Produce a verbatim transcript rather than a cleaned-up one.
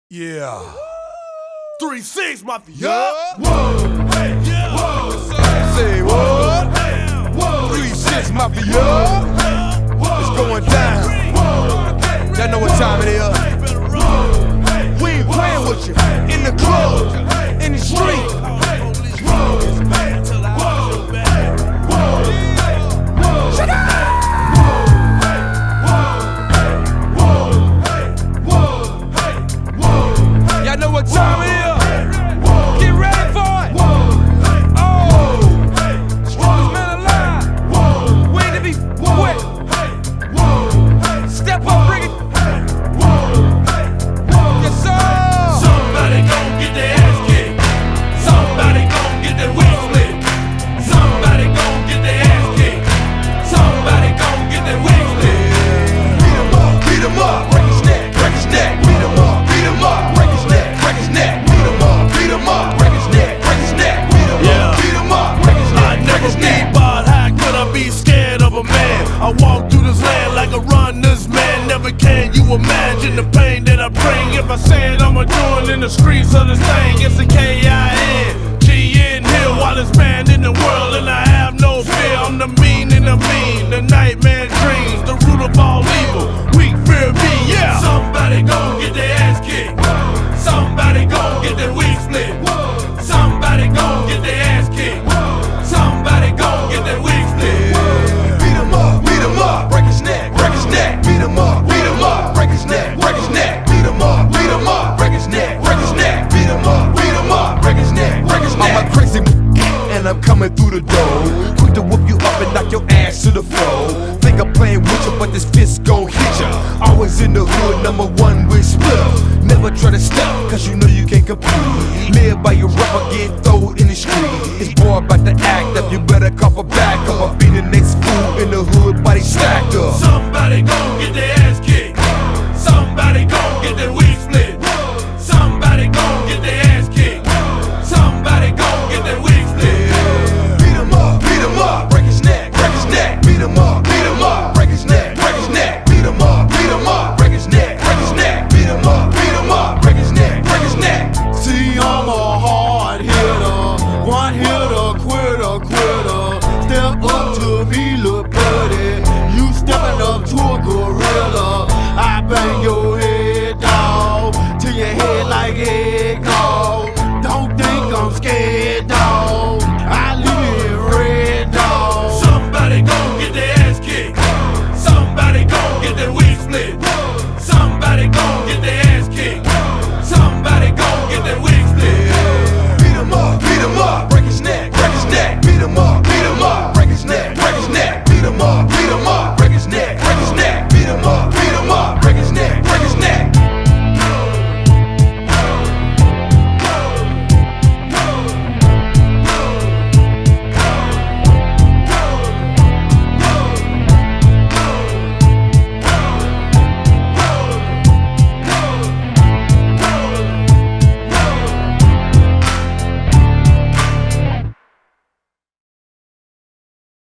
Yeah. three six Mafia. Yeah. Whoa. Hey. Yeah. Whoa. Say what? Hey. Whoa. three six Mafia. It's going down. Y'all know what time it is. We ain't playing with you. In the club, in the street. Shut up! Y'all know what time it is. Get ready for it. Oh, strongest man alive. Waiting to be wet. Step up, bring it. Yes, sir. Somebody gon' get their ass kicked. Somebody gon' get their wig split. Somebody gon' get their ass kicked. Somebody gon' get their wig split. Beat 'em up, beat 'em up, break his neck, break his neck. Beat 'em up, beat 'em up, break his neck, break his neck. Beat 'em up, beat 'em up, break his neck, break his neck. Beat 'em Yeah. up, beat 'em up, break his I neck, break never his neck. need but how could I be scared of a man? I walk through this land like a runner's man. Never can you imagine the pain that I bring. If I say it, I'ma do it in the streets of this thing. It's a K I N G N here, wildest man in the world, and I have no fear. I'm the mean and the mean, the nightmare dreams, the root of all evil. Weak fear me, yeah. Somebody gon' get their ass kicked. Somebody gon' get their wig split. Somebody gon' get their ass kicked. Somebody gon' get their wig split. Beat 'em up, beat 'em up, break his neck, break his neck. Beat 'em up, beat 'em up, break his neck, break his neck. Beat 'em up, beat 'em up, break his neck, break his neck. Beat 'em up, beat 'em up, break his neck, break his neck. I'm a crazy and I'm coming through the door, quick to whoop you up and knock your ass to the floor. Think I'm playing with you, but this fist gon' hit ya. Always in the hood, number one with split. Never try to step, cause you know you can't compete. Live by your rubber, get thrown in the street. It's more about the act up, you better cop a back up. I'll be the next fool in the hood, body stacked up. Somebody gon' get their